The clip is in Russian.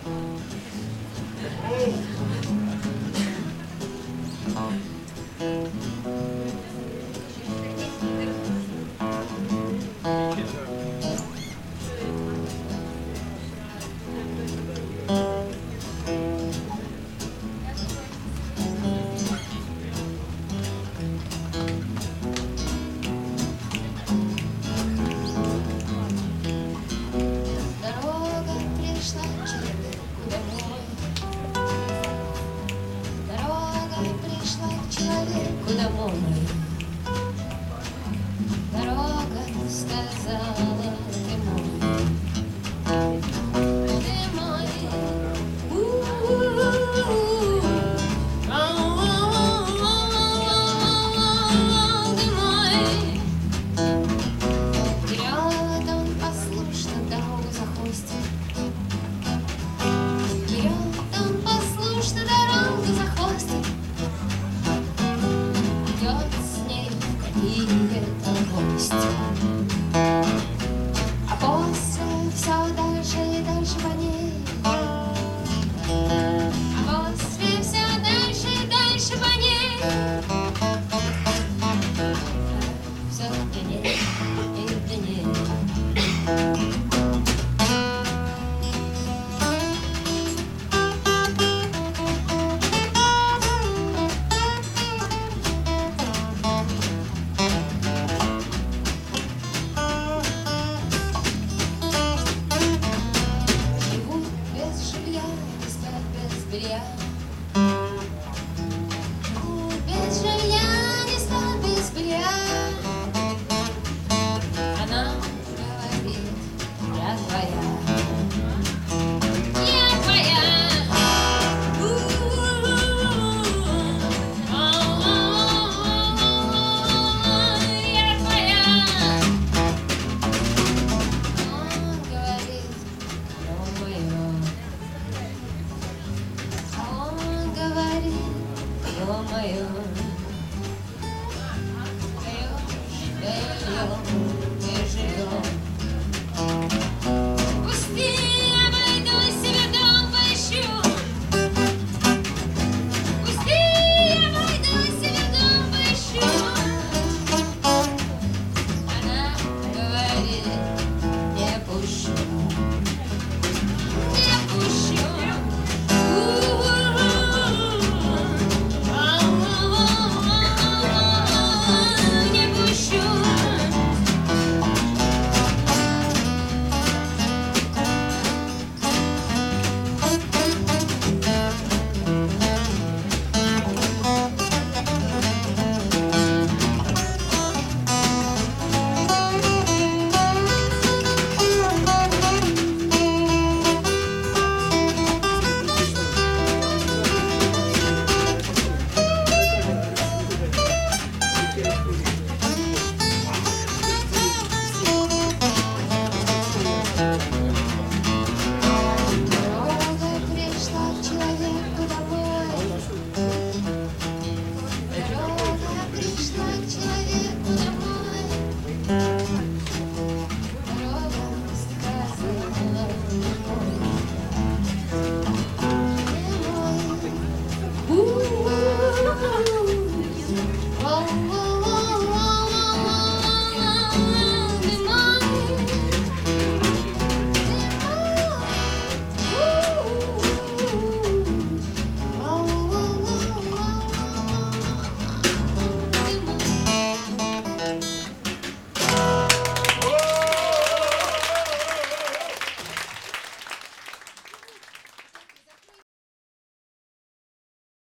Человеку домой. Дорога сказала: ты мой, ты мой. Ты мой. Вперед он послушно дорогу захвостит. Вперед он послушно дорогу захвостит. Идет с ней в какие-то гости, а после все дальше и дальше по ней, а после все дальше и дальше по ней, все длиннее и длиннее. Без жилья не спят без белья. Она говорит: я твоя, я твоя. Я твоя. Он говорит: о мое. Он говорит: о мое.